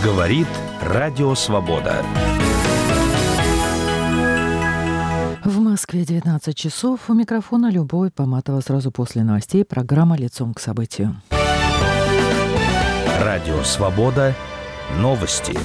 Говорит Радио Свобода. В Москве 19 часов. У микрофона Любовь Поматова. Сразу после новостей программа «Лицом к событию». Радио Свобода. Новости.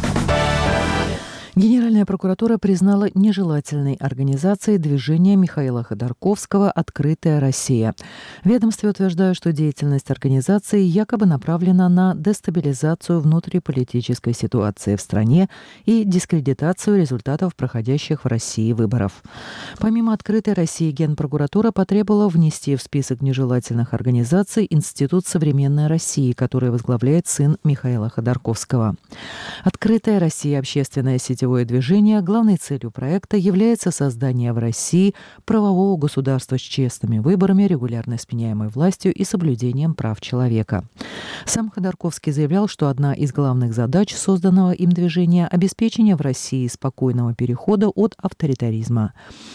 Генеральная прокуратура признала нежелательной организацией движения Михаила Ходорковского «Открытая Россия». В ведомстве утверждают, что деятельность организации якобы направлена на дестабилизацию внутриполитической ситуации в стране и дискредитацию результатов проходящих в России выборов. Помимо «Открытой России», Генпрокуратура потребовала внести в список нежелательных организаций Институт современной России, который возглавляет сын Михаила Ходорковского. «Открытая Россия» – общественная сетевое движение, главной целью проекта является создание в России правового государства с честными выборами, регулярно сменяемой властью и соблюдением прав человека. Сам Ходорковский заявлял, что одна из главных задач созданного им движения – обеспечение в России спокойного перехода от авторитаризма.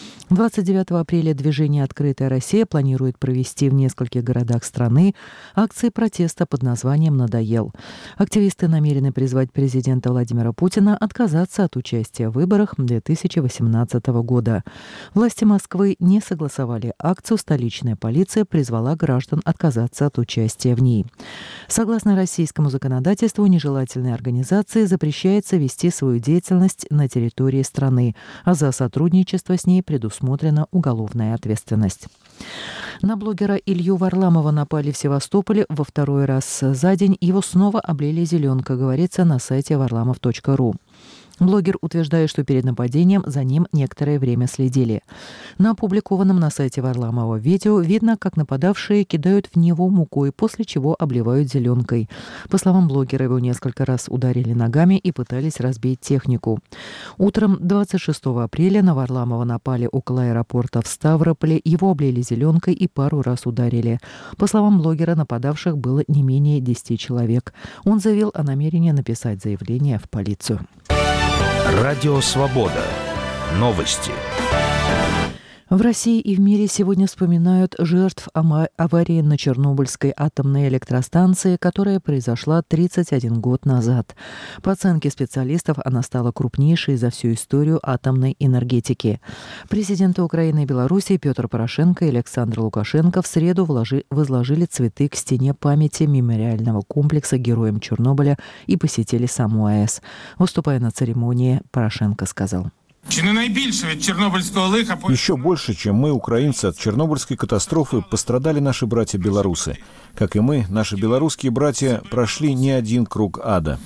29 апреля движение «Открытая Россия» планирует провести в нескольких городах страны акции протеста под названием «Надоел». Активисты намерены призвать президента Владимира Путина отказаться от участия в выборах 2018 года. Власти Москвы не согласовали акцию, столичная полиция призвала граждан отказаться от участия в ней. Согласно российскому законодательству, нежелательной организации запрещается вести свою деятельность на территории страны, а за сотрудничество с ней предусмотрена уголовная ответственность. На блогера Илью Варламова напали в Севастополе во второй раз за день. Его снова облили зеленкой, говорится на сайте varlamov.ru. Блогер утверждает, что перед нападением за ним некоторое время следили. На опубликованном на сайте Варламова видео видно, как нападавшие кидают в него мукой, после чего обливают зеленкой. По словам блогера, его несколько раз ударили ногами и пытались разбить технику. Утром 26 апреля на Варламова напали около аэропорта в Ставрополе, его облили зеленкой и пару раз ударили. По словам блогера, нападавших было не менее 10 человек. Он заявил о намерении написать заявление в полицию. Радио Свобода. Новости. В России и в мире сегодня вспоминают жертв аварии на Чернобыльской атомной электростанции, которая произошла 31 год назад. По оценке специалистов, она стала крупнейшей за всю историю атомной энергетики. Президенты Украины и Беларуси Петр Порошенко и Александр Лукашенко в среду возложили цветы к стене памяти мемориального комплекса героям Чернобыля и посетили саму АЭС. Выступая на церемонии, Порошенко сказал: Еще больше, чем мы, украинцы, от Чернобыльской катастрофы пострадали наши братья-белорусы. Как и мы, наши белорусские братья прошли не один круг ада.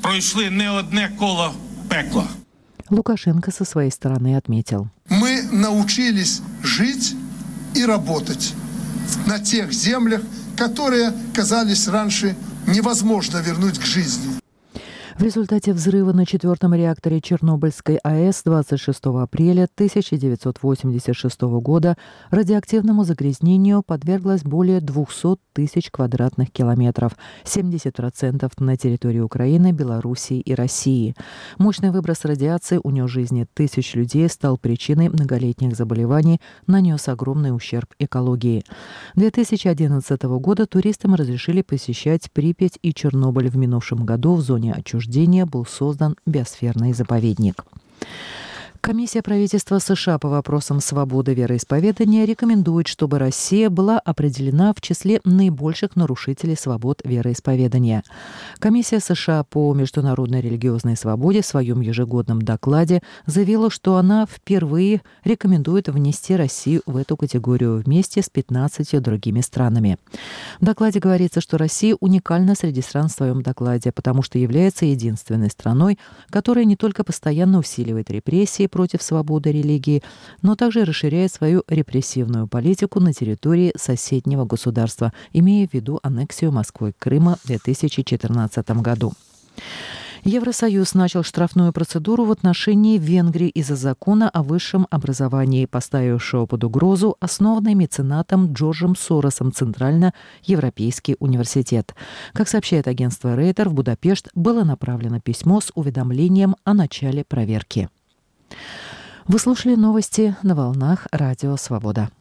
Лукашенко со своей стороны отметил: мы научились жить и работать на тех землях, которые казались раньше невозможно вернуть к жизни. В результате взрыва на 4-м реакторе Чернобыльской АЭС 26 апреля 1986 года радиоактивному загрязнению подверглось более 200 тысяч квадратных километров, 70% на территории Украины, Белоруссии и России. Мощный выброс радиации унес жизни тысяч людей, стал причиной многолетних заболеваний, нанес огромный ущерб экологии. 2011 года туристам разрешили посещать Припять и Чернобыль. В минувшем году в зоне отчуждения был создан биосферный заповедник. Комиссия правительства США по вопросам свободы вероисповедания рекомендует, чтобы Россия была определена в числе наибольших нарушителей свобод вероисповедания. Комиссия США по международной религиозной свободе в своем ежегодном докладе заявила, что она впервые рекомендует внести Россию в эту категорию вместе с 15 другими странами. В докладе говорится, что Россия уникальна среди стран в своем докладе, потому что является единственной страной, которая не только постоянно усиливает репрессии против свободы религии, но также расширяет свою репрессивную политику на территории соседнего государства, имея в виду аннексию Москвой Крыма в 2014 году. Евросоюз начал штрафную процедуру в отношении Венгрии из-за закона о высшем образовании, поставившего под угрозу основанный меценатом Джорджем Соросом Центрально-Европейский университет. Как сообщает агентство Рейтер, в Будапешт было направлено письмо с уведомлением о начале проверки. Вы слушали новости на волнах Радио Свобода.